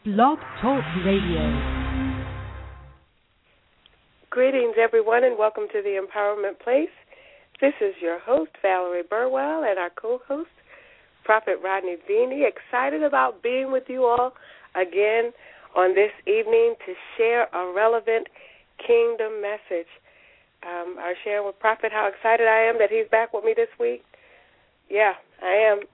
Blog Talk Radio. Greetings, everyone, and welcome to the Empowerment Place. This is your host, Valerie Burwell, and our co-host, Prophet Rodney Beanie. Excited about being with you all again on this evening to share a relevant kingdom message. I was sharing with Prophet how excited I am that he's back with me this week. Yeah, I am.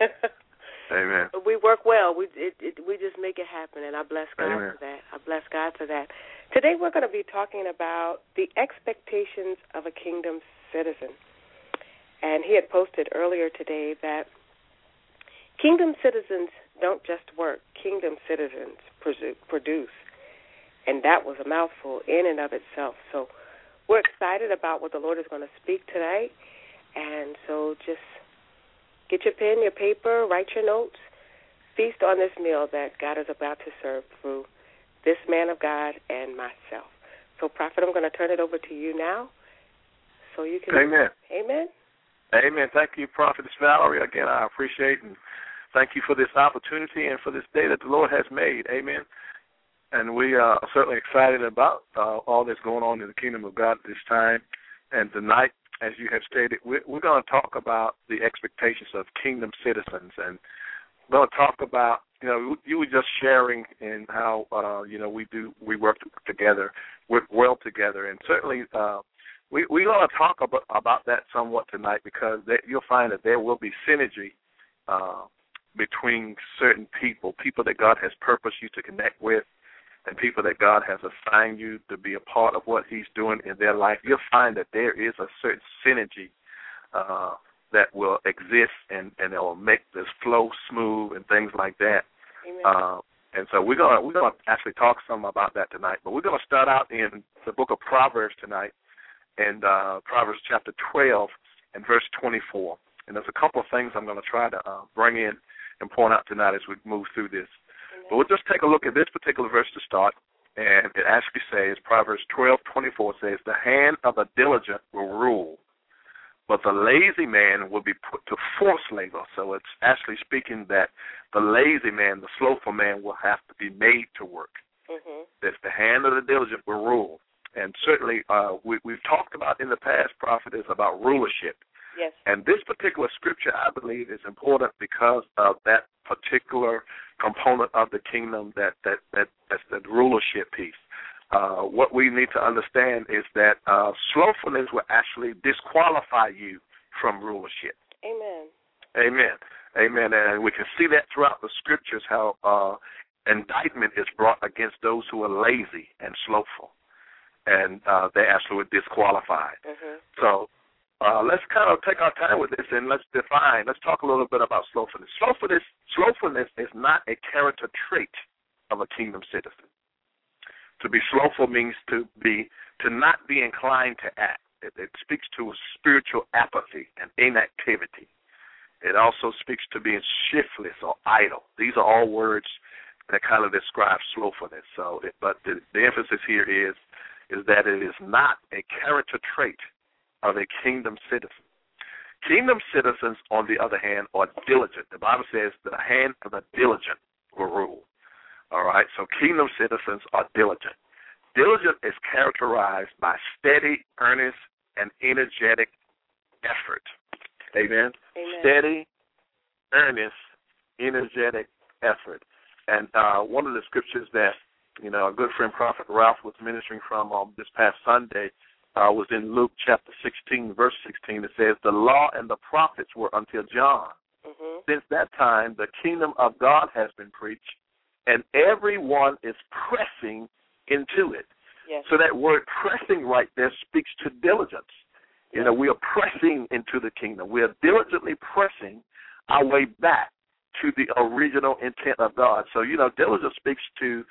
Amen. We work well. We just make it happen, and I bless God for that. I bless God for that. Today we're going to be talking about the expectations of a kingdom citizen. And he had posted earlier today that kingdom citizens don't just work. Kingdom citizens produce. And that was a mouthful in and of itself. So we're excited about what the Lord is going to speak tonight. And so just get your pen, your paper, write your notes. Feast on this meal that God is about to serve through this man of God and myself. So, Prophet, I'm going to turn it over to you now so you can... Amen. Amen. Amen. Thank you, Prophetess Valerie. Again, I appreciate and thank you for this opportunity and for this day that the Lord has made. Amen. And we are certainly excited about all that's going on in the kingdom of God at this time. And tonight, as you have stated, we're going to talk about the expectations of kingdom citizens. And we're going to talk about, you were just sharing in how, we work together, work well together. And certainly we're going to talk about that somewhat tonight because you'll find that there will be synergy between certain people that God has purposed you to connect with, and people that God has assigned you to be a part of what he's doing in their life. You'll find that there is a certain synergy that will exist and it will make this flow smooth and things like that. Amen. And so we're gonna actually talk some about that tonight. But we're going to start out in the book of Proverbs tonight, and Proverbs chapter 12 and verse 24. And there's a couple of things I'm going to try to bring in and point out tonight as we move through this. But we'll just take a look at this particular verse to start, and it actually says, Proverbs 12:24 says, "The hand of the diligent will rule, but the lazy man will be put to forced labor." So it's actually speaking that the lazy man, the slothful man, will have to be made to work. Mm-hmm. That the hand of the diligent will rule. And certainly we've talked about in the past, Prophet, is about rulership. Yes. And this particular scripture, I believe, is important because of that particular component of the kingdom that's the rulership piece. What we need to understand is that slothfulness will actually disqualify you from rulership. Amen. Amen. Amen. And we can see that throughout the scriptures, how indictment is brought against those who are lazy and slothful. And they're actually disqualified. Mm-hmm. So let's kind of take our time with this and let's talk a little bit about slothfulness. Slothfulness is not a character trait of a kingdom citizen. To be slothful means to not be inclined to act. It speaks to a spiritual apathy and inactivity. It also speaks to being shiftless or idle. These are all words that kind of describe slothfulness. But the emphasis here is that it is not a character trait of a kingdom citizen. Kingdom citizens, on the other hand, are diligent. The Bible says the hand of the diligent will rule. All right, so kingdom citizens are diligent. Diligent is characterized by steady, earnest, and energetic effort. Amen? Amen. Steady, earnest, energetic effort. And one of the scriptures that, a good friend, Prophet Ralph, was ministering from this past Sunday was in Luke chapter 16, verse 16. It says, "The law and the prophets were until John. Mm-hmm. Since that time, the kingdom of God has been preached, and everyone is pressing into it." Yes. So that word pressing right there speaks to diligence. We are pressing into the kingdom. We are diligently pressing our way back to the original intent of God. So, diligence speaks to,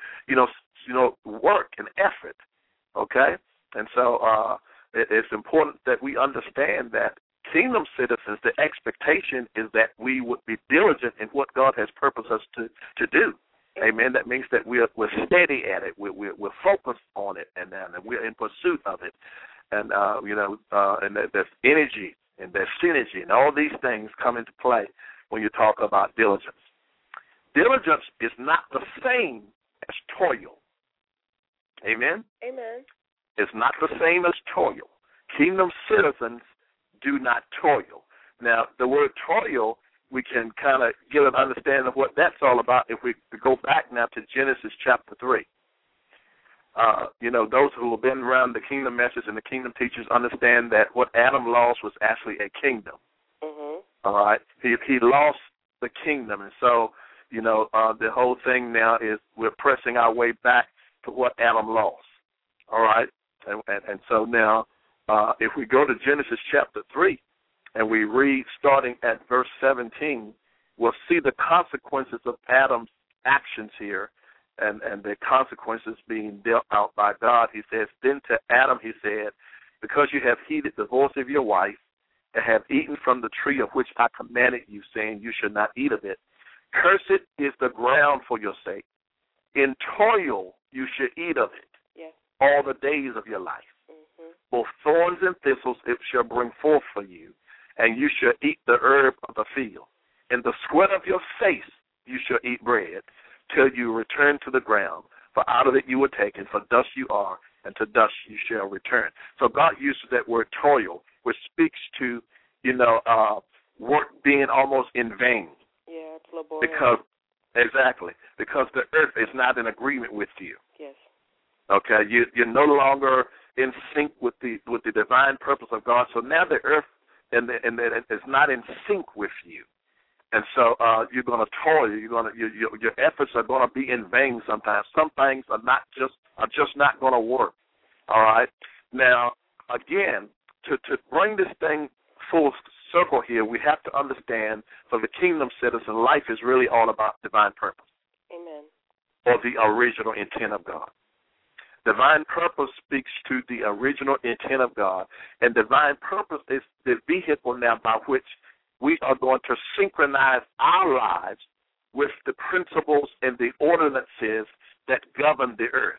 work and effort, okay? And so it's important that we understand that kingdom citizens, the expectation is that we would be diligent in what God has purposed us to do. Amen. That means that we're steady at it. We're focused on it, and we're in pursuit of it. And and there's energy and there's synergy, and all these things come into play when you talk about diligence. diligence is not the same as toil. Amen? Amen. It's not the same as toil. Kingdom citizens do not toil. Now, the word toil, we can kind of get an understanding of what that's all about if we go back now to Genesis chapter 3. Those who have been around the kingdom message and the kingdom teachers understand that what Adam lost was actually a kingdom. Mm-hmm. All right? He lost the kingdom. And so, the whole thing now is we're pressing our way back to what Adam lost. All right? And so now, if we go to Genesis chapter 3 and we read starting at verse 17, we'll see the consequences of Adam's actions here and the consequences being dealt out by God. He says, then to Adam he said, because you have heeded the voice of your wife and have eaten from the tree of which I commanded you, saying you should not eat of it, cursed is the ground for your sake. In toil you should eat of it all the days of your life. Mm-hmm. Both thorns and thistles it shall bring forth for you, and you shall eat the herb of the field. In the sweat of your face you shall eat bread, till you return to the ground. For out of it you were taken, for dust you are, and to dust you shall return. So God uses that word toil, which speaks to, work being almost in vain. Yeah, it's laborious. Because the earth is not in agreement with you. Yes. Okay, you're no longer in sync with the divine purpose of God. So now the earth is not in sync with you, and so you're going to toil. Your efforts are going to be in vain. Sometimes some things are just not going to work. All right. Now again, to bring this thing full circle here, we have to understand for the kingdom citizen, life is really all about divine purpose. Amen. Or the original intent of God. Divine purpose speaks to the original intent of God, and divine purpose is the vehicle now by which we are going to synchronize our lives with the principles and the ordinances that govern the earth.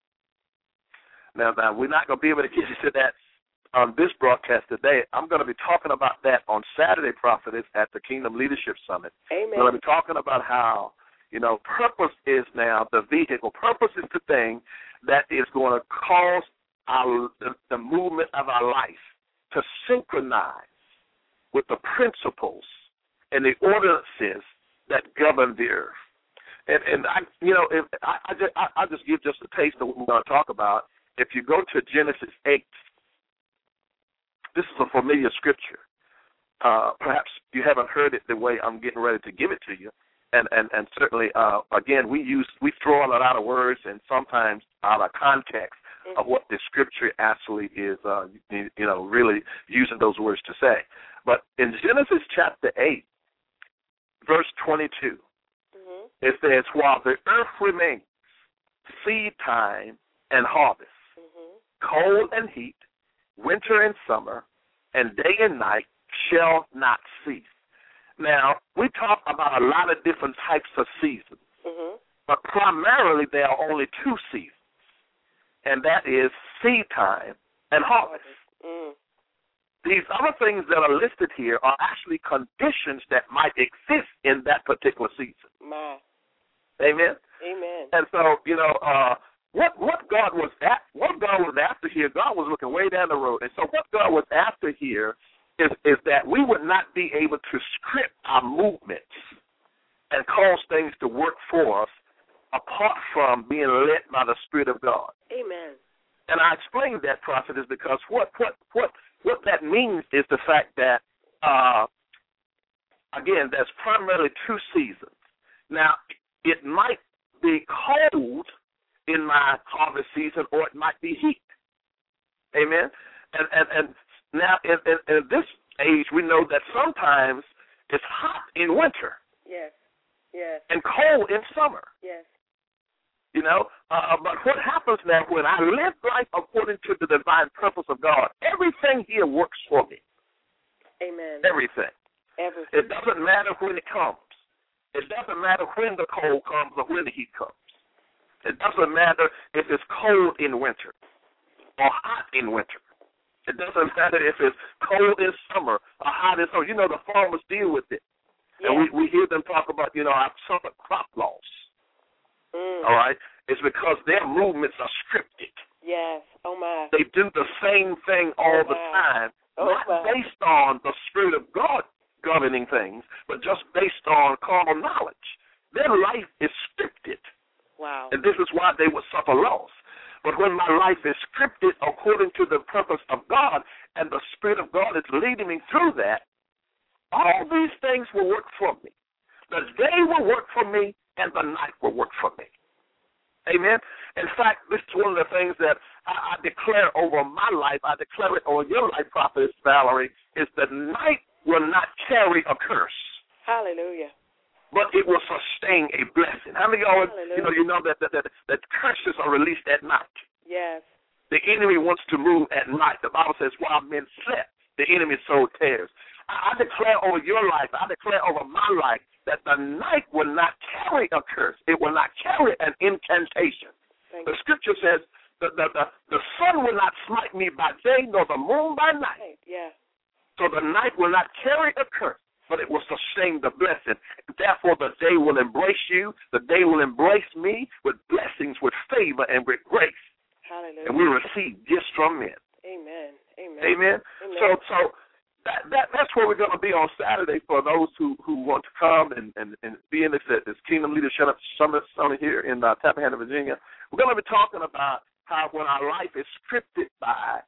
Now we're not going to be able to get into that on this broadcast today. I'm going to be talking about that on Saturday, Prophetess, at the Kingdom Leadership Summit. Amen. I'm going to be talking about how, purpose is now the vehicle. Purpose is the thing that is going to cause the movement of our life to synchronize with the principles and the ordinances that govern the earth. And I'll just give just a taste of what we're going to talk about. If you go to Genesis 8, this is a familiar scripture. Perhaps you haven't heard it the way I'm getting ready to give it to you. And certainly, again, we throw in a lot of words and sometimes out of context of what the scripture actually is, really using those words to say. But in Genesis chapter 8, verse 22, it says, while the earth remains, seed time and harvest, cold and heat, winter and summer, and day and night shall not cease. Now, we talk about a lot of different types of seasons, but primarily there are only two seasons, and that is seed time and harvest. These other things that are listed here are actually conditions that might exist in that particular season. Amen? Amen. And so, what God was after here, God was looking way down the road. And so what God was after here is that we would not be able to script our movements and cause things to work for us apart from being led by the Spirit of God. Amen. And I explained that, Prophet, is because what that means is the fact that, again, there's primarily two seasons. Now, it might be cold in my harvest season, or it might be heat. Amen? And now, in this age, we know that sometimes it's hot in winter. Yes. And cold in summer. Yes. But what happens now when I live life according to the divine purpose of God, everything here works for me. Amen. Everything. It doesn't matter when it comes. It doesn't matter when the cold comes or when the heat comes. It doesn't matter if it's cold in winter or hot in winter. It doesn't matter if it's cold in summer or hot in summer. The farmers deal with it. Yeah. And we hear them talk about, I've suffered crop loss. All right? It's because their movements are scripted. Yes. Oh, my. They do the same thing all the time, not based on the Spirit of God governing things, but just based on carnal knowledge. Their life is scripted. Wow. And this is why they would suffer loss. But when my life is scripted according to the purpose of God, and the Spirit of God is leading me through that, all these things will work for me. The day will work for me, and the night will work for me. Amen? In fact, this is one of the things that I declare over my life, I declare it over your life, Prophetess Valerie, is that night will not carry a curse. Hallelujah. But it will sustain a blessing. How many of y'all, you know that curses are released at night? Yes. The enemy wants to move at night. The Bible says, while men slept, the enemy sowed tares. I declare over your life, I declare over my life, that the night will not carry a curse. It will not carry an incantation. The scripture says the sun will not smite me by day, nor the moon by night. Yeah. So the night will not carry a curse, but it will sustain the blessing. Therefore, the day will embrace you. The day will embrace me with blessings, with favor, and with grace. Hallelujah. And we receive gifts from men. Amen. Amen. Amen. Amen. So that's where we're going to be on Saturday for those who want to come and be in this Kingdom Leadership Summit here in Tappahannock, Virginia. We're going to be talking about how when our life is scripted by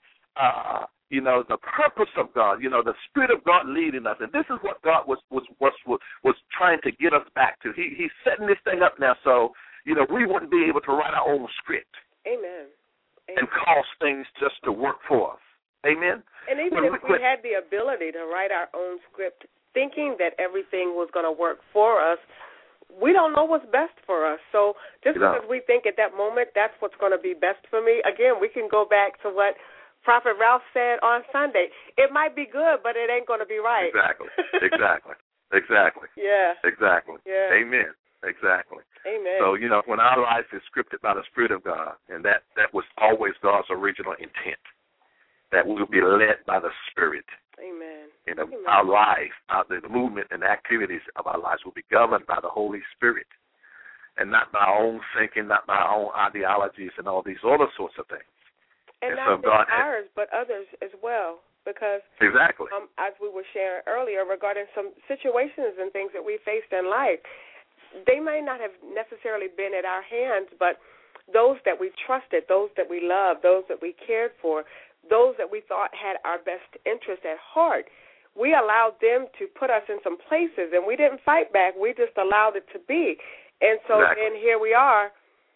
the purpose of God, the Spirit of God leading us. And this is what God was trying to get us back to. He's setting this thing up now so, we wouldn't be able to write our own script. Amen. And cause things just to work for us. Amen? And even if we had the ability to write our own script, thinking that everything was going to work for us, we don't know what's best for us. So just because we think at that moment that's what's going to be best for me, again, we can go back to what Prophet Ralph said on Sunday. It might be good, but it ain't going to be right. Exactly. Yeah. Exactly. Yeah. Amen. Exactly. Amen. So, when our life is scripted by the Spirit of God, and that was always God's original intent, that we will be led by the Spirit. Amen. Amen. Our life, the movement and activities of our lives will be governed by the Holy Spirit and not by our own thinking, not by our own ideologies and all these other sorts of things. And not just ours, but others as well. Because, exactly. As we were sharing earlier regarding some situations and things that we faced in life, they may not have necessarily been at our hands, but those that we trusted, those that we loved, those that we cared for, those that we thought had our best interest at heart, we allowed them to put us in some places, and we didn't fight back. We just allowed it to be. And so then here we are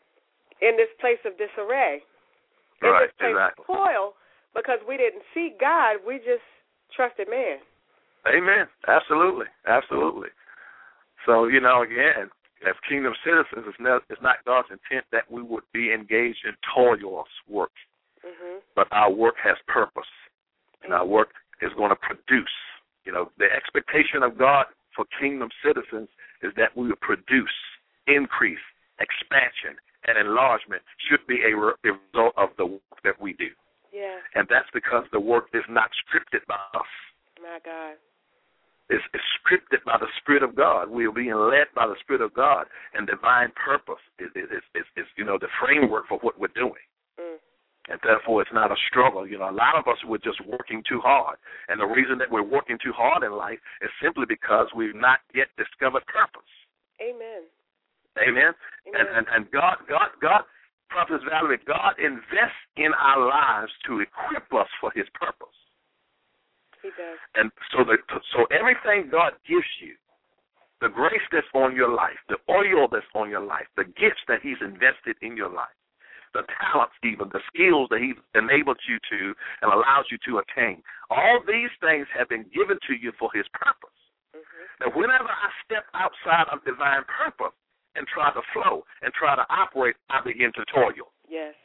in this place of disarray, in this place of toil, because we didn't seek God. We just trusted man. Amen. Absolutely. Absolutely. So, again, as kingdom citizens, it's not God's intent that we would be engaged in toil's work. Mm-hmm. But our work has purpose, and our work is going to produce. The expectation of God for kingdom citizens is that we will produce, increase, expansion, and enlargement should be a result of the work that we do. Yeah. And that's because the work is not scripted by us. My God. It's scripted by the Spirit of God. We are being led by the Spirit of God, and divine purpose is the framework for what we're doing. Mm. And therefore, it's not a struggle. A lot of us were just working too hard. And the reason that we're working too hard in life is simply because we've not yet discovered purpose. Amen. Amen? And God, Prophet Valerie, God invests in our lives to equip us for his purpose. He does. And so everything God gives you, the grace that's on your life, the oil that's on your life, the gifts that he's invested in your life, the talents even, the skills that he's enabled you to and allows you to attain, all these things have been given to you for his purpose. Mm-hmm. Now, whenever I step outside of divine purpose and try to flow and try to operate, I begin to toil. Yes.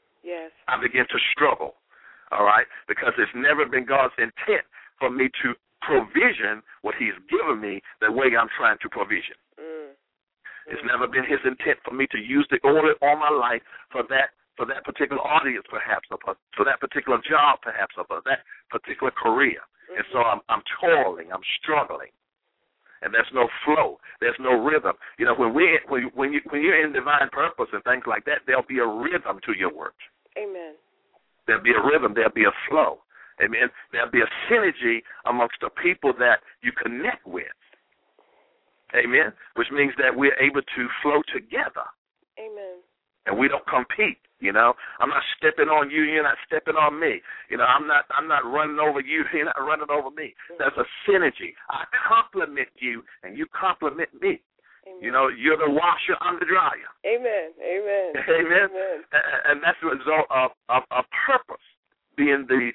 I begin to struggle, all right, because it's never been God's intent for me to provision what he's given me the way I'm trying to provision. It's never been his intent for me to use the oil on my life for that particular audience, perhaps, or for that particular job, perhaps, or for that particular career. Mm-hmm. And so I'm toiling, I'm struggling. and there's no flow. There's no rhythm. You know, when you're in divine purpose and things like that, there'll be a rhythm to your work. Amen. There'll be a rhythm. There'll be a flow. Amen. There'll be a synergy amongst the people that you connect with. Amen. Which means that we're able to flow together. Amen. And we don't compete. You know, I'm not stepping on you. You're not stepping on me. You know, I'm not running over you. You're not running over me. There's a synergy. I compliment you, and you compliment me. Amen. You know, you're the washer, I'm the dryer. Amen. Amen. Amen. Amen. And that's the result of purpose being the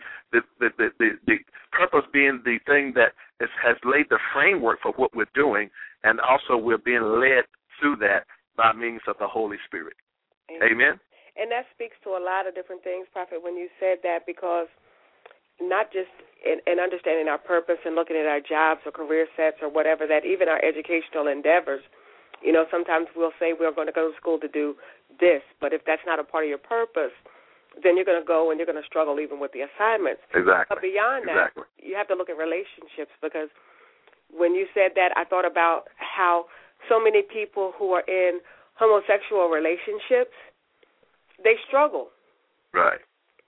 purpose being the thing that has laid the framework for what we're doing, and also we're being led through that by means of the Holy Spirit. Amen. And that speaks to a lot of different things, Prophet, when you said that, because not just in understanding our purpose and looking at our jobs or career sets or whatever, that even our educational endeavors, you know, sometimes we'll say we're going to go to school to do this, but if that's not a part of your purpose, then you're going to go and you're going to struggle even with the assignments. Exactly. But beyond that, you have to look at relationships, because when you said that, I thought about how so many people who are in homosexual relationships, they struggle. Right.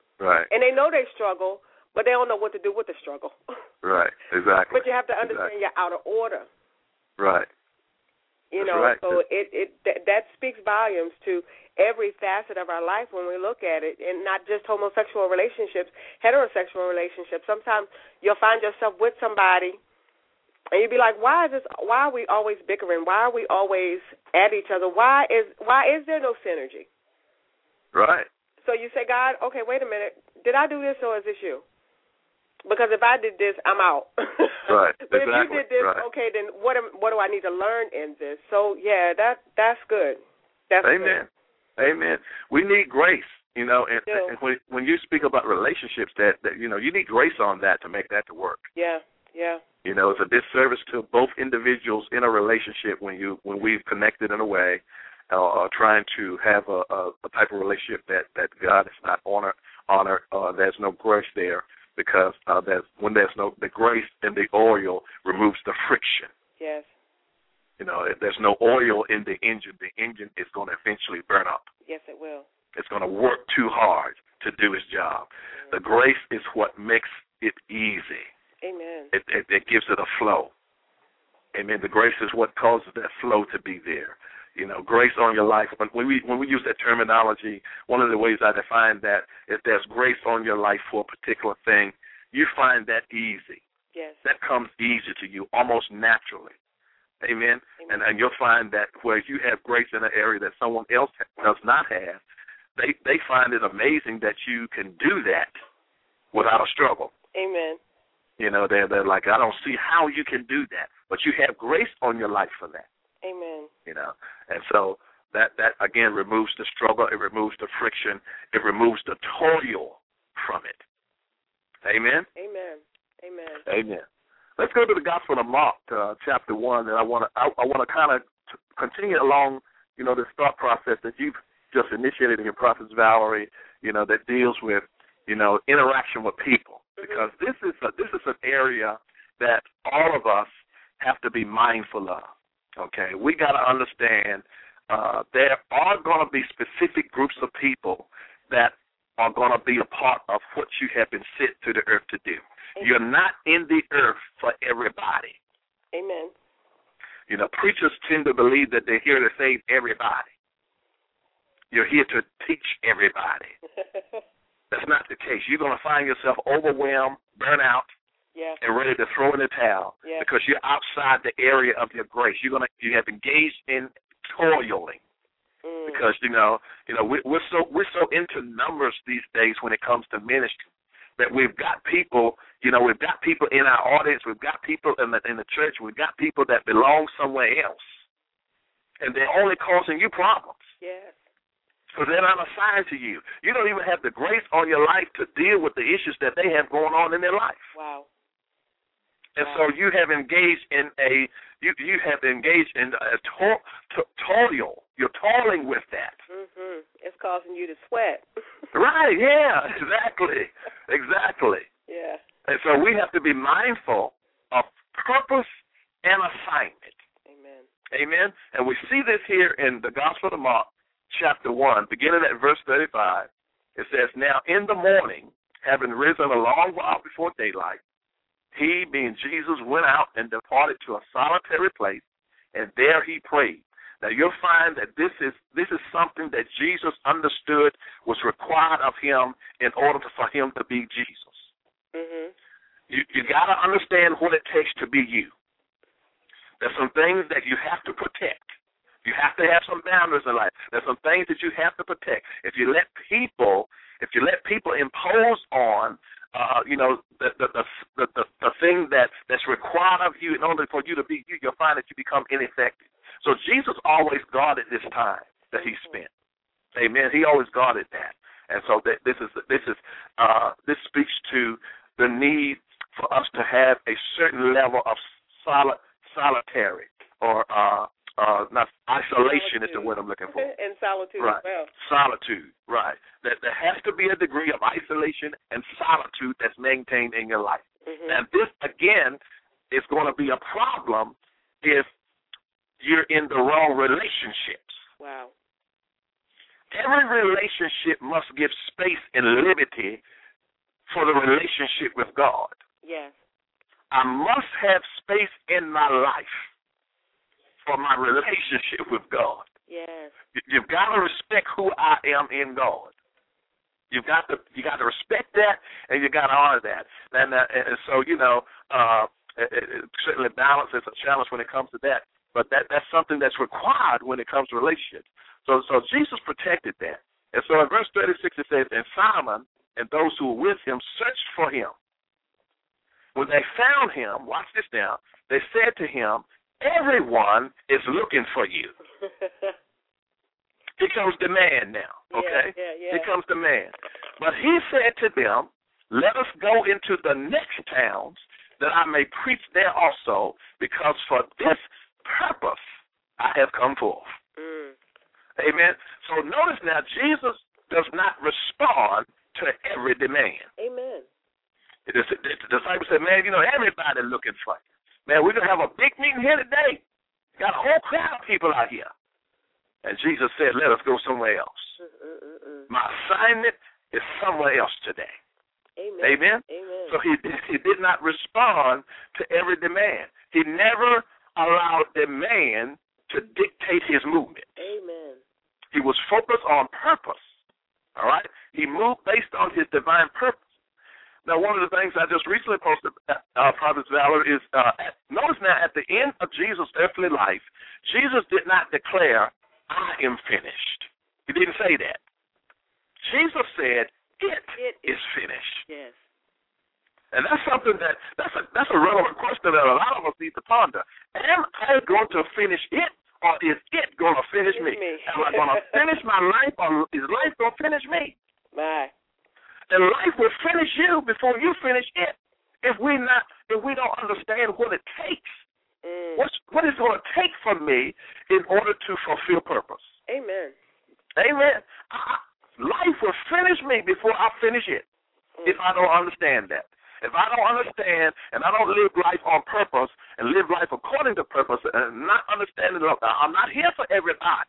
And they know they struggle, but they don't know what to do with the struggle. Right, exactly. But you have to understand you're out of order. Right. You know, right. So that speaks volumes to every facet of our life when we look at it, and not just homosexual relationships, heterosexual relationships. Sometimes you'll find yourself with somebody, and you'll be like, why are we always bickering? Why are we always at each other? Why is there no synergy? Right. So you say, God, okay, wait a minute. Did I do this or is this you? Because if I did this, I'm out. Right. But exactly. if you did this, right. okay, then what do I need to learn in this? So, yeah, that's good. That's Amen. Good. Amen. We need grace, you know, and when you speak about relationships, that you know, you need grace on that to make that to work. Yeah. You know, it's a disservice to both individuals in a relationship when we've connected in a way, trying to have a type of relationship that God is not honor. There's no grace there, because when there's no the grace and the oil removes the friction. Yes. You know, if there's no oil in the engine is going to eventually burn up. Yes, it will. It's going to work too hard to do its job. Mm-hmm. The grace is what makes it easy. Amen. It gives it a flow. Amen. The grace is what causes that flow to be there. You know, grace on your life. When we use that terminology, one of the ways I define that, if there's grace on your life for a particular thing, you find that easy. Yes. That comes easy to you, almost naturally. Amen. And you'll find that where you have grace in an area that someone else does not have, they find it amazing that you can do that without a struggle. Amen. You know, they're like, I don't see how you can do that, but you have grace on your life for that. Amen. You know, and so that again removes the struggle, it removes the friction, it removes the toil from it. Amen. Amen. Amen. Amen. Let's go to the Gospel of Mark, chapter 1, and I want to kind of continue along, you know, this thought process that you've just initiated in your Prophet Valerie, you know, that deals with, you know, interaction with people, because this is an area that all of us have to be mindful of. Okay, we got to understand there are going to be specific groups of people that are going to be a part of what you have been sent to the earth to do. Amen. You're not in the earth for everybody. Amen. You know, preachers tend to believe that they're here to save everybody. You're here to teach everybody. That's not the case. You're going to find yourself overwhelmed, burnt out, and ready to throw in the towel because you're outside the area of your grace. You have engaged in toiling because you know we're so into numbers these days when it comes to ministry that we've got people in our audience, we've got people in the church, we've got people that belong somewhere else, and they're only causing you problems. Yes. Because they're not assigned to you. You don't even have the grace on your life to deal with the issues that they have going on in their life. Wow. And so you have engaged in a toil. You're toiling with that. Mm-hmm. It's causing you to sweat. Right? Yeah. Exactly. Yeah. And so we have to be mindful of purpose an assignment. Amen. Amen. And we see this here in the Gospel of Mark, chapter 1, beginning at verse 35. It says, "Now in the morning, having risen a long while before daylight, he, being Jesus, went out and departed to a solitary place, and there he prayed." Now you'll find that this is something that Jesus understood was required of him in order for him to be Jesus. Mm-hmm. You got to understand what it takes to be you. There's some things that you have to protect. You have to have some boundaries in life. There's some things that you have to protect. If you let people impose on, the thing that's required of you in order for you to be you, you'll find that you become ineffective. So Jesus always guarded this time that he spent. Amen. He always guarded that, and so this speaks to the need for us to have a certain level of solitary or not isolation is the word I'm looking for. And solitude right. as well. Solitude, right. That there has to be a degree of isolation and solitude that's maintained in your life. Mm-hmm. And this, again, is going to be a problem if you're in the wrong relationships. Wow. Every relationship must give space and liberty for the relationship with God. Yes. I must have space in my life for my relationship with God. Yes. You've got to respect who I am in God. You got to respect that, and you got to honor that. And so certainly balance is a challenge when it comes to that. But that's something that's required when it comes to relationships. So Jesus protected that. And so in verse 36 it says, "And Simon and those who were with him searched for him. When they found him," watch this now, "they said to him, 'Everyone is looking for you.'" Here comes the man now, okay? Yeah. Here comes the man. "But he said to them, 'Let us go into the next towns, that I may preach there also, because for this purpose I have come forth.'" Mm. Amen. So notice now, Jesus does not respond to every demand. Amen. The disciples said, "Man, everybody looking for you. Man, we're going to have a big meeting here today. Got a whole crowd of people out here." And Jesus said, "Let us go somewhere else. My assignment is somewhere else today." Amen. Amen? Amen. So he did not respond to every demand. He never allowed demand to dictate his movement. Amen. He was focused on purpose. All right? He moved based on his divine purpose. Now, one of the things I just recently posted, Prophet Valerie, is notice now at the end of Jesus' earthly life, Jesus did not declare, "I am finished." He didn't say that. Jesus said, it is finished. Yes. And that's something that's a relevant question that a lot of us need to ponder. Am I going to finish it, or is it going to finish me? Am I going to finish my life, or is life going to finish me? Bye. And life will finish you before you finish it. If we don't understand what it takes, what it's going to take from me in order to fulfill purpose. Amen. Amen. Life will finish me before I finish it. If I don't understand that. If I don't understand and I don't live life on purpose and live life according to purpose and not understanding, I'm not here for everybody.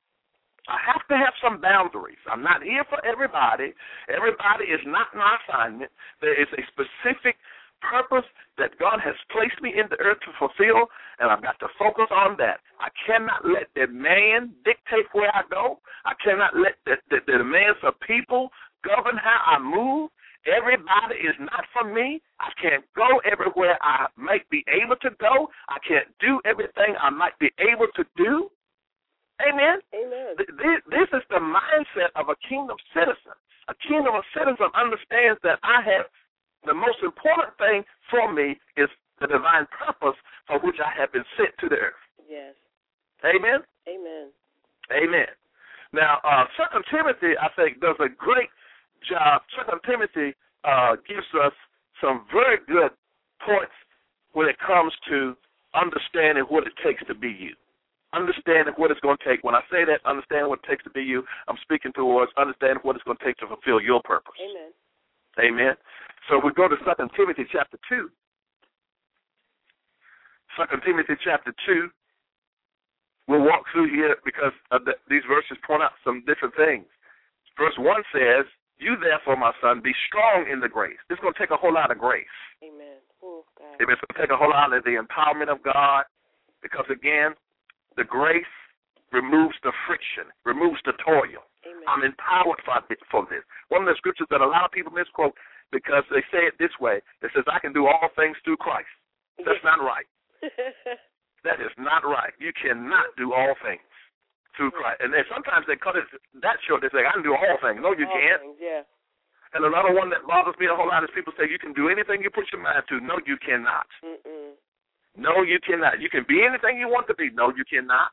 I have to have some boundaries. I'm not here for everybody. Everybody is not my assignment. There is a specific purpose that God has placed me in the earth to fulfill, and I've got to focus on that. I cannot let the man dictate where I go. I cannot let the demands of people govern how I move. Everybody is not for me. I can't go everywhere I might be able to go. I can't do everything I might be able to do. Amen? Amen. This is the mindset of a kingdom citizen. A kingdom citizen understands that the most important thing for me is the divine purpose for which I have been sent to the earth. Yes. Amen? Amen. Amen. Now, 2 Timothy, I think, does a great job. 2 Timothy gives us some very good points when it comes to understanding what it takes to be you. Understanding what it's going to take. When I say that, understand what it takes to be you, I'm speaking towards understanding what it's going to take to fulfill your purpose. Amen. Amen. So we go to 2 Timothy chapter 2. 2 Timothy chapter 2. We'll walk through here because these verses point out some different things. Verse 1 says, you therefore, my son, be strong in the grace. It's going to take a whole lot of grace. Amen. Oh, God. It's going to take a whole lot of the empowerment of God because, again, the grace removes the friction, removes the toil. Amen. I'm empowered for this. One of the scriptures that a lot of people misquote because they say it this way. It says, I can do all things through Christ. That's not right. That is not right. You cannot do all things through Christ. And sometimes they cut it that short. They say, I can do all things. No, you can't. Things, yeah. And another one that bothers me a whole lot is people say, you can do anything you put your mind to. No, you cannot. Mm-mm. No, you cannot. You can be anything you want to be. No, you cannot.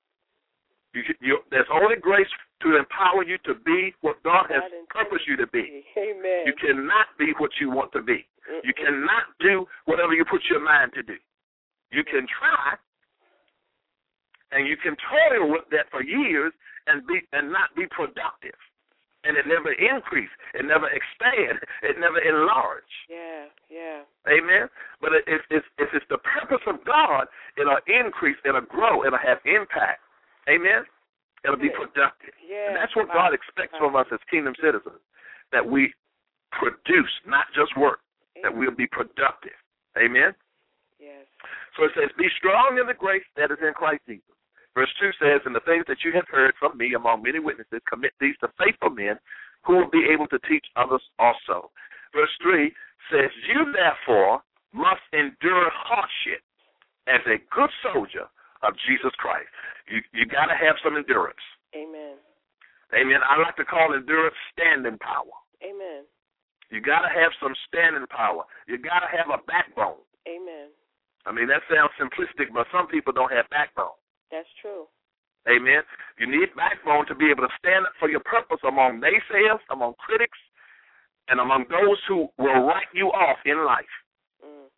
There's only grace to empower you to be what God has purposed you to be. Amen. You cannot be what you want to be. Mm-mm. You cannot do whatever you put your mind to do. You can try, and you can toil with that for years and not be productive. And it never increase. It never expand. It never enlarge. Yeah, yeah. Amen? But if it's the purpose of God, it'll increase, it'll grow, it'll have impact. Amen? It'll be productive. Yeah. And that's what God expects from us as kingdom citizens, that we produce, not just work, that we'll be productive. Amen? Yes. So it says, be strong in the grace that is in Christ Jesus. Verse 2 says, and the things that you have heard from me among many witnesses, commit these to faithful men who will be able to teach others also. Verse 3 says, you therefore must endure hardship as a good soldier of Jesus Christ. You got to have some endurance. Amen. Amen. I like to call endurance standing power. Amen. You got to have some standing power. You got to have a backbone. Amen. I mean, that sounds simplistic, but some people don't have backbone. That's true. Amen. You need backbone to be able to stand up for your purpose among naysayers, among critics, and among those who will write you off in life. Mm.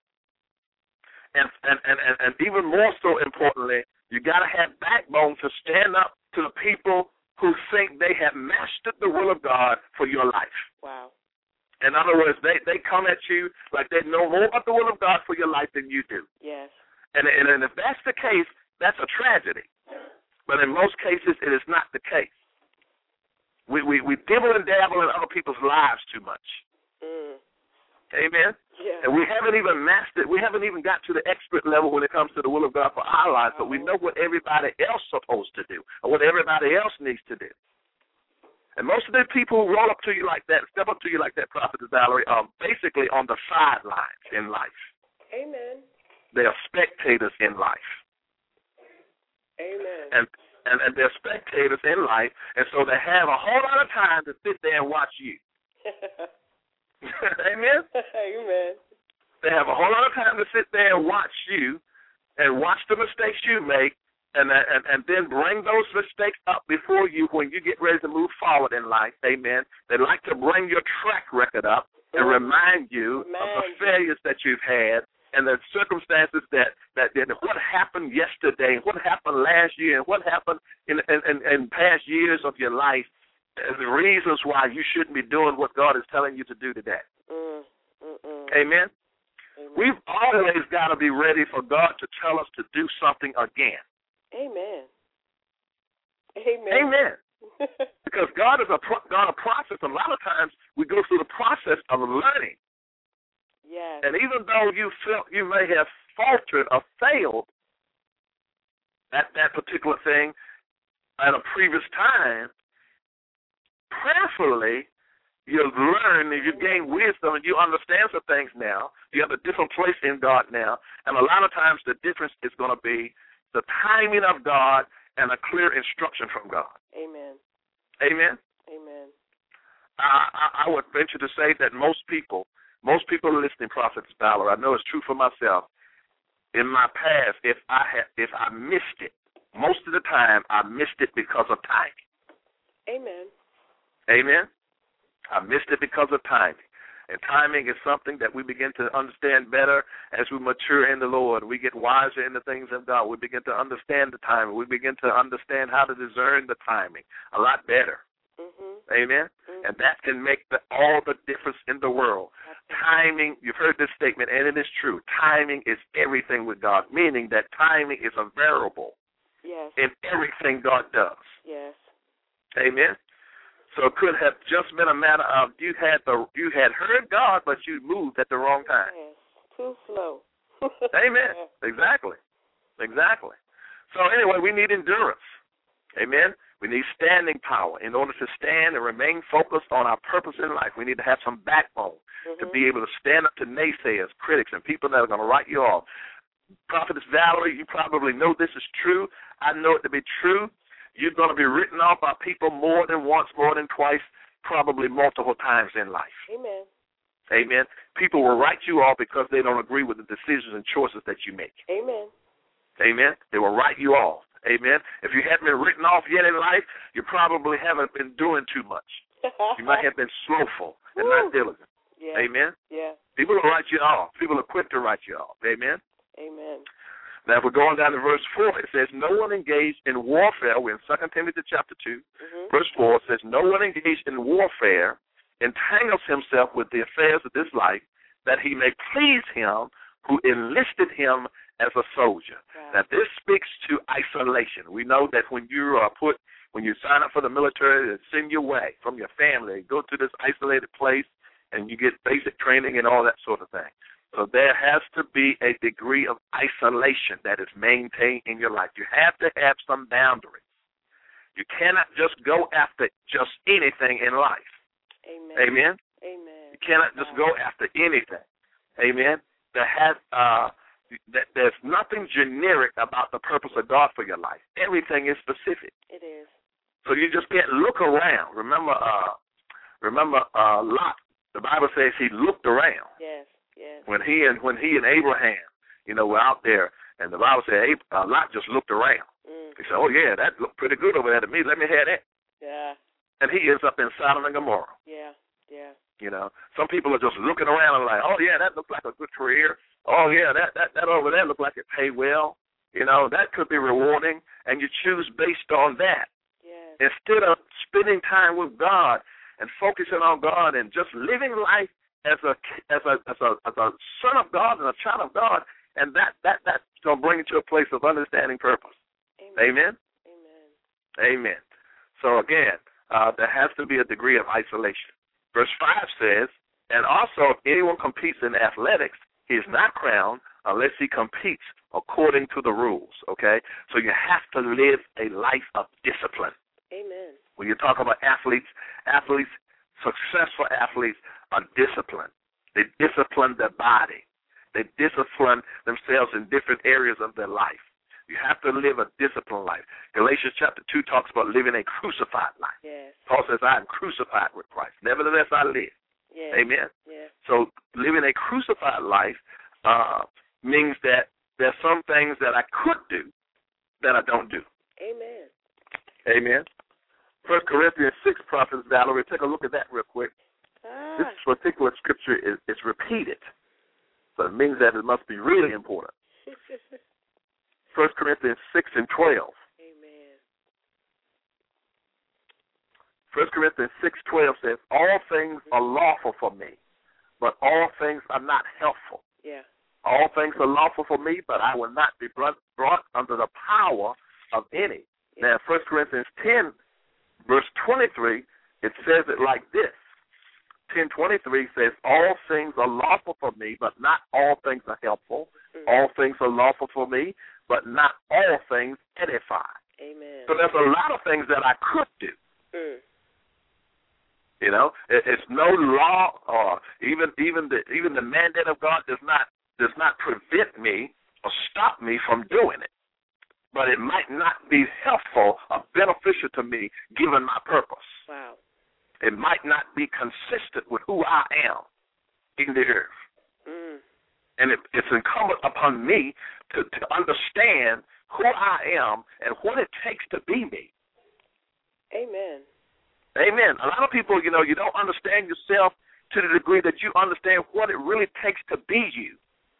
And even more so importantly, you got to have backbone to stand up to the people who think they have mastered the will of God for your life. Wow. In other words, they come at you like they know more about the will of God for your life than you do. Yes. And if that's the case, that's a tragedy. But in most cases, it is not the case. We dibble and dabble in other people's lives too much. Mm. Amen? Yeah. And we haven't even mastered, we haven't even got to the expert level when it comes to the will of God for our lives, but we know what everybody else is supposed to do or what everybody else needs to do. And most of the people who roll up to you like that, step up to you like that, Prophetess Valerie, are basically on the sidelines in life. Amen. They are spectators in life. Amen. And they're spectators in life, and so they have a whole lot of time to sit there and watch you. Amen? Amen. They have a whole lot of time to sit there and watch you and watch the mistakes you make, and then bring those mistakes up before you when you get ready to move forward in life. Amen. They like to bring your track record up and remind you of the failures that you've had and the circumstances that what happened yesterday, what happened last year, and what happened in past years of your life, and the reasons why you shouldn't be doing what God is telling you to do today. Amen. We've always got to be ready for God to tell us to do something again. Amen. Amen. Amen. Because God is God of process. A lot of times we go through the process of learning. Yes. And even though you felt you may have faltered or failed at that particular thing at a previous time, prayerfully you learn and you gain wisdom and you understand some things now. You have a different place in God now. And a lot of times the difference is going to be the timing of God and a clear instruction from God. Amen. Amen? Amen. I would venture to say that most people are listening, Prophetess Valerie. I know it's true for myself. In my past, if I missed it, most of the time I missed it because of timing. Amen. Amen? I missed it because of timing. And timing is something that we begin to understand better as we mature in the Lord. We get wiser in the things of God. We begin to understand the timing. We begin to understand how to discern the timing a lot better. Mm-hmm. Amen? Mm-hmm. And that can make all the difference in the world. Timing, you've heard this statement, and it is true. Timing is everything with God, meaning that timing is a variable in everything God does. Yes. Amen. So it could have just been a matter of you had heard God, but you moved at the wrong time. Yes. Too slow. Amen. Exactly. So anyway, we need endurance. Amen. We need standing power in order to stand and remain focused on our purpose in life. We need to have some backbone to be able to stand up to naysayers, critics, and people that are going to write you off. Prophetess Valerie, you probably know this is true. I know it to be true. You're going to be written off by people more than once, more than twice, probably multiple times in life. Amen. Amen. People will write you off because they don't agree with the decisions and choices that you make. Amen. Amen. They will write you off. Amen. If you haven't been written off yet in life, you probably haven't been doing too much. You might have been slowful and not diligent. Yeah. Amen. Yeah. People will write you off. People are quick to write you off. Amen. Amen. Now, if we're going down to verse 4, it says, no one engaged in warfare. We're in 2 Timothy chapter 2. Verse 4 says, no one engaged in warfare entangles himself with the affairs of this life, that he may please him who enlisted him as a soldier. Wow. Now, this speaks to isolation. We know that when you sign up for the military, they send you away from your family, go to this isolated place, and you get basic training and all that sort of thing. So there has to be a degree of isolation that is maintained in your life. You have to have some boundaries. You cannot just go after just anything in life. Amen. Amen? Amen. You cannot just go after anything. Amen? There's nothing generic about the purpose of God for your life. Everything is specific. It is. So you just can't look around. Remember Lot. The Bible says he looked around. Yes, yes. When he and Abraham, were out there, and the Bible said Lot just looked around. He said, "Oh yeah, that looked pretty good over there to me. Let me have that." Yeah. And he ends up in Sodom and Gomorrah. Yeah, yeah. Some people are just looking around and like, "Oh yeah, that looks like a good career. Oh yeah, that over there looked like it paid well. That could be rewarding," and you choose based on that. Yes. Instead of spending time with God and focusing on God and just living life as a son of God and a child of God, and that's gonna bring you to a place of understanding purpose. Amen. Amen. So again, there has to be a degree of isolation. Verse 5 says, and also if anyone competes in athletics, he is not crowned unless he competes according to the rules. Okay, so you have to live a life of discipline. Amen. When you talk about athletes, successful athletes are disciplined. They discipline their body. They discipline themselves in different areas of their life. You have to live a disciplined life. Galatians chapter 2 talks about living a crucified life. Yes. Paul says, I am crucified with Christ. Nevertheless, I live. Yes. Amen. Yes. So living a crucified life means that there's some things that I could do that I don't do. Amen. Amen. 1 Corinthians 6, Prophet Valerie, take a look at that real quick. This particular scripture is repeated. So it means that it must be really important. 1 Corinthians 6 and 12. Amen. 1 Corinthians 6:12 says, all things are lawful for me, but all things are not helpful. Yeah. All things are lawful for me, but I will not be brought under the power of any. Yeah. Now, 1 Corinthians 10, verse 23, it says it like this. 10:23 says, all things are lawful for me, but not all things are helpful. All things are lawful for me, but not all things edify. Amen. So there's a lot of things that I could do. It's no law, or even the mandate of God does not prevent me or stop me from doing it. But it might not be helpful or beneficial to me given my purpose. Wow. It might not be consistent with who I am in the earth. And it's incumbent upon me to understand who I am and what it takes to be me. Amen. Amen. A lot of people, you don't understand yourself to the degree that you understand what it really takes to be you.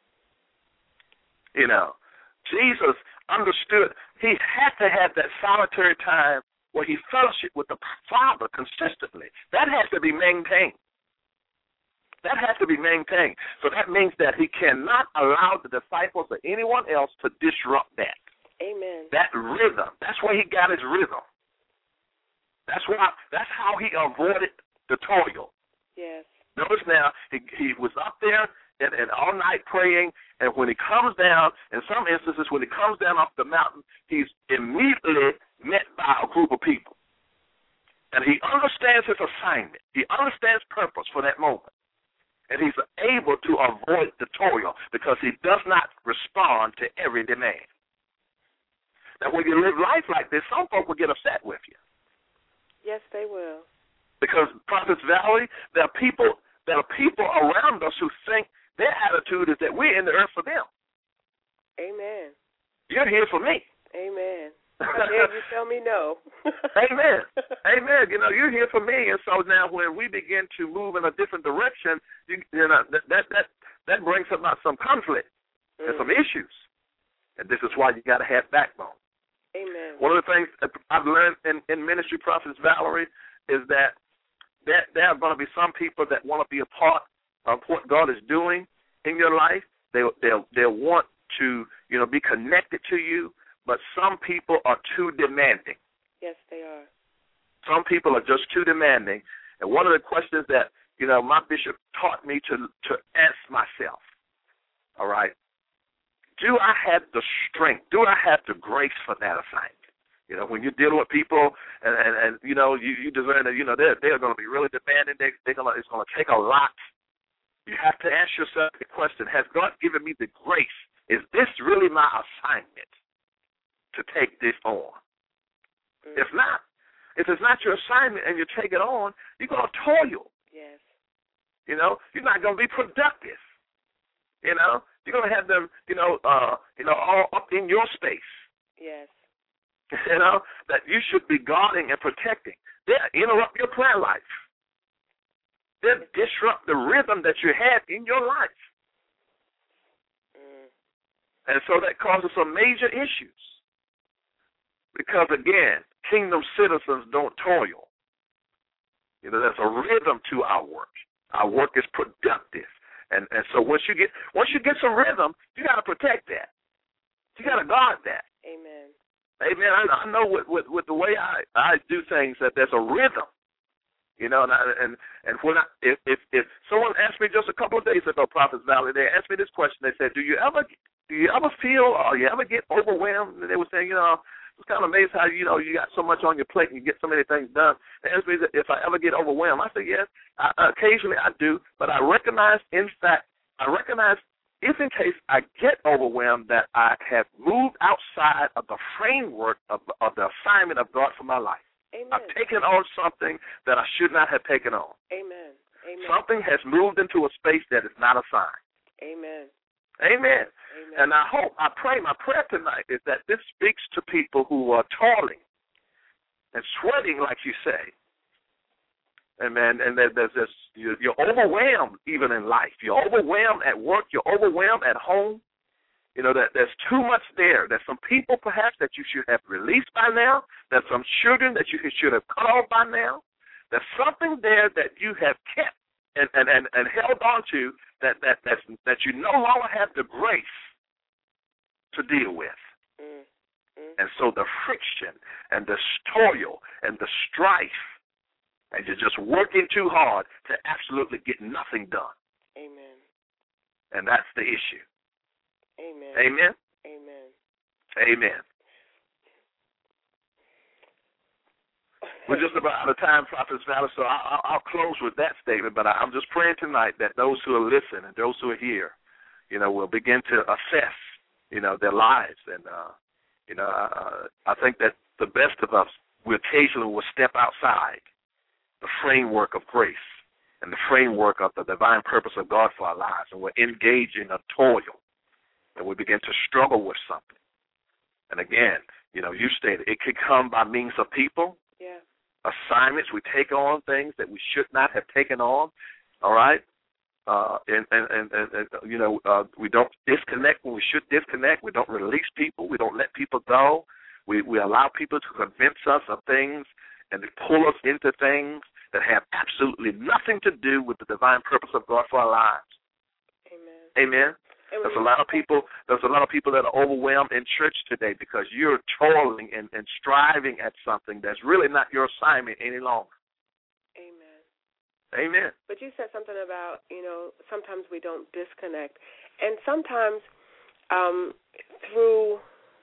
Jesus understood he had to have that solitary time where he fellowshiped with the Father consistently. That has to be maintained. That has to be maintained. So that means that he cannot allow the disciples or anyone else to disrupt that. Amen. That rhythm. That's where he got his rhythm. That's how he avoided the toil. Yes. Notice now, he was up there and all night praying, and when he comes down, in some instances, when he comes down off the mountain, he's immediately met by a group of people. And he understands his assignment. He understands purpose for that moment. And he's able to avoid the toil because he does not respond to every demand. Now, when you live life like this, some folk will get upset with you. Yes, they will. Because Prophet's Valley, there are people around us who think their attitude is that we're in the earth for them. Amen. You're here for me. Amen. Yeah, you tell me no. Amen. Amen. You know, you're here for me, and so now when we begin to move in a different direction, you know that brings about some conflict and some issues, and this is why you got to have backbone. Amen. One of the things I've learned in ministry, Prophetess Valerie, is that there are going to be some people that want to be a part of what God is doing in your life. They'll want to, you know, be connected to you. But some people are too demanding. Yes, they are. Some people are just too demanding. And one of the questions that, you know, my bishop taught me to ask myself, all right, do I have the strength? Do I have the grace for that assignment? You know, when you're dealing with people and you know, you discern that, you know, they're going to be really demanding. It's going to take a lot. You have to ask yourself the question, has God given me the grace? Is this really my assignment to take this on? If not, if it's not your assignment and you take it on, you're going to toil. Yes. You know, you're not going to be productive. You know, you're going to have them, all up in your space. Yes. You know, that you should be guarding and protecting. They'll interrupt your prayer life. They'll disrupt the rhythm that you have in your life. And so that causes some major issues. Because, again, kingdom citizens don't toil. You know, there's a rhythm to our work. Our work is productive. And so once you get some rhythm, you got to protect that. You got to guard that. Amen. Amen. I know with the way I do things that there's a rhythm. You know, and when if someone asked me just a couple of days ago, Prophet's Valley, they asked me this question. They said, do you ever feel or you ever get overwhelmed? And they were saying, you know, it's kind of amazing how, you know, you got so much on your plate and you get so many things done. They asked me if I ever get overwhelmed. I said, yes, occasionally I do, but I recognize if in case I get overwhelmed that I have moved outside of the framework of the assignment of God for my life. Amen. I've taken on something that I should not have taken on. Amen. Amen. Something has moved into a space that is not assigned. Amen. Amen. Amen. And my prayer tonight is that this speaks to people who are toiling and sweating, like you say. Amen. And there's this, you're overwhelmed even in life. You're overwhelmed at work. You're overwhelmed at home. You know, that there's too much there. There's some people perhaps that you should have released by now. There's some children that you should have cut off by now. There's something there that you have kept and held on to that you no longer have the grace to deal with. And so the friction and the toil and the strife, and you're just working too hard to absolutely get nothing done. Amen. And that's the issue. Amen. Amen? Amen. Amen. We're just about out of time, Prophetess Valerie, so I'll close with that statement, but I'm just praying tonight that those who are listening and those who are here, you know, will begin to assess, you know, their lives. And, you know, I think that the best of us, we occasionally will step outside the framework of grace and the framework of the divine purpose of God for our lives, and we're engaging a toil, and we begin to struggle with something. And again, you know, you stated it could come by means of people. Yeah. Assignments, we take on things that we should not have taken on, all right? And you know, we don't disconnect when we should disconnect. We don't release people. We don't let people go. We allow people to convince us of things, and they pull us into things that have absolutely nothing to do with the divine purpose of God for our lives. Amen. Amen. There's a lot of people that are overwhelmed in church today because you're toiling and striving at something that's really not your assignment any longer. Amen. Amen. But you said something about, sometimes we don't disconnect. And sometimes through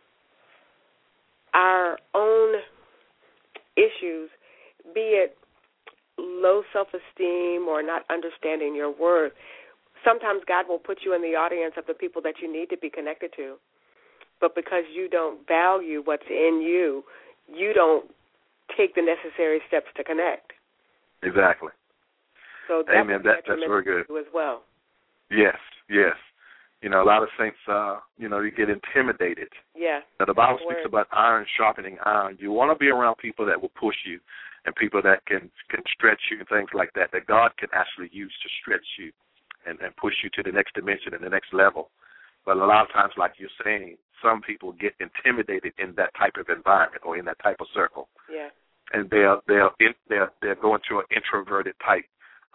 our own issues, be it low self-esteem or not understanding your worth, sometimes God will put you in the audience of the people that you need to be connected to. But because you don't value what's in you, you don't take the necessary steps to connect. Exactly. So amen. That's very good as well. Yes. A lot of saints, you get intimidated. Yeah. Now, the Bible speaks about iron sharpening iron. You want to be around people that will push you and people that can stretch you and things like that God can actually use to stretch you and push you to the next dimension and the next level. But a lot of times, like you're saying, some people get intimidated in that type of environment or in that type of circle. Yeah. And they're going through an introverted type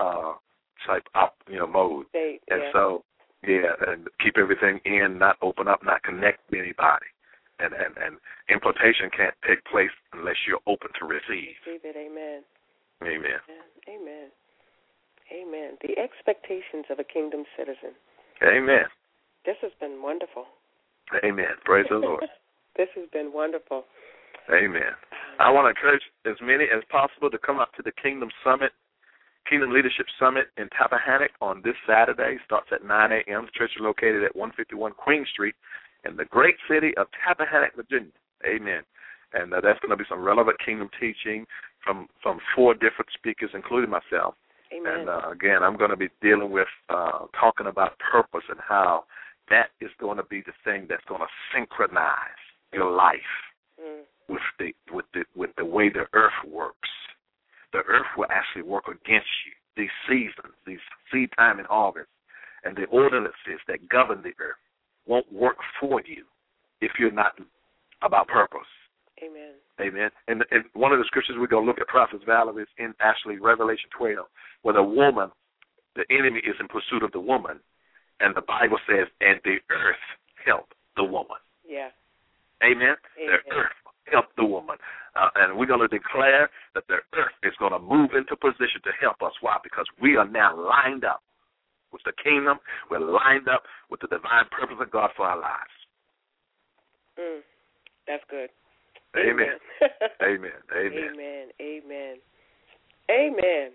mode. So and keep everything in, not open up, not connect with anybody. And impartation can't take place unless you're open to receive. Receive it. Amen. Amen. Amen. Amen. The expectations of a kingdom citizen. Amen. This has been wonderful. Amen. Praise the Lord. This has been wonderful. Amen. I want to encourage as many as possible to come up to the Kingdom Leadership Summit in Tappahannock on this Saturday. Starts at 9 a.m. The church is located at 151 Queen Street in the great city of Tappahannock, Virginia. Amen. And that's going to be some relevant kingdom teaching from 4 different speakers, including myself. Amen. And, again, I'm going to be dealing with talking about purpose and how that is going to be the thing that's going to synchronize your life with the way the earth works. The earth will actually work against you. These seasons, these seed time and harvest, and the ordinances that govern the earth won't work for you if you're not about purpose. Amen. Amen. And one of the scriptures we're going to look at, Prophet Valerie, is in actually Revelation 12, where the enemy is in pursuit of the woman, and the Bible says, and the earth helped the woman. Yeah. Amen. The earth helped the woman. And we're going to declare that the earth is going to move into position to help us. Why? Because we are now lined up with the kingdom. We're lined up with the divine purpose of God for our lives. That's good. Amen. Amen. Amen. Amen. Amen. Amen.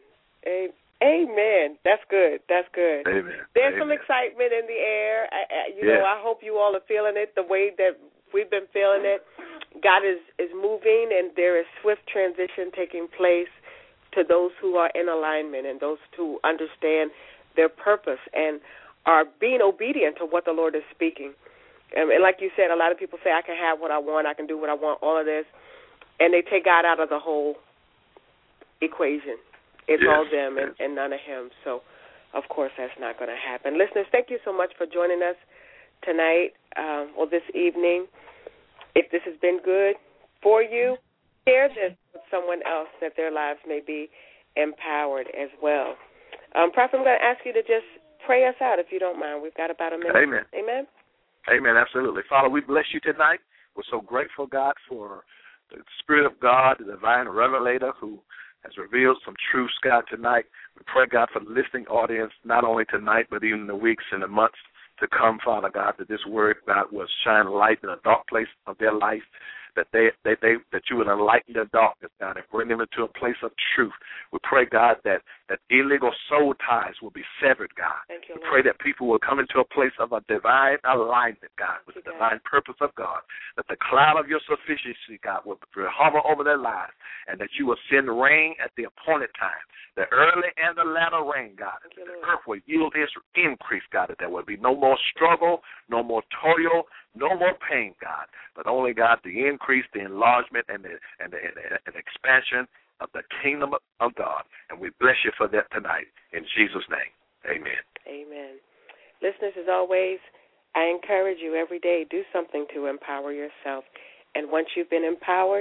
Amen. That's good. That's good. Amen. There's some excitement in the air. I hope you all are feeling it the way that we've been feeling it. God is moving, and there is swift transition taking place to those who are in alignment and those who understand their purpose and are being obedient to what the Lord is speaking. And like you said, a lot of people say, I can have what I want, I can do what I want, all of this, and they take God out of the whole equation. It's all them and none of him. So, of course, that's not going to happen. Listeners, thank you so much for joining us tonight or this evening. If this has been good for you, share this with someone else that their lives may be empowered as well. Prophet, I'm going to ask you to just pray us out, if you don't mind. We've got about a minute. Amen. Amen? Amen, absolutely. Father, we bless you tonight. We're so grateful, God, for the Spirit of God, the divine revelator who has revealed some truths, God, tonight. We pray, God, for the listening audience, not only tonight, but even the weeks and the months to come, Father God, that this word, God, will shine light in a dark place of their life, that that you would enlighten their darkness, God, and bring them into a place of truth. We pray, God, that illegal soul ties will be severed, God. We pray that people will come into a place of a divine alignment, God, with the divine purpose of God, that the cloud of your sufficiency, God, will hover over their lives, and that you will send rain at the appointed time, the early and the latter rain, God, that the earth will yield its increase, God, that there will be no more struggle, no more toil, no more pain, God, but only, God, the increase, the enlargement, and the expansion of the kingdom of God. And we bless you for that tonight. In Jesus' name, amen. Amen. Listeners, as always, I encourage you every day, do something to empower yourself. And once you've been empowered,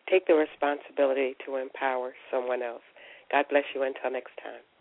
take the responsibility to empower someone else. God bless you until next time.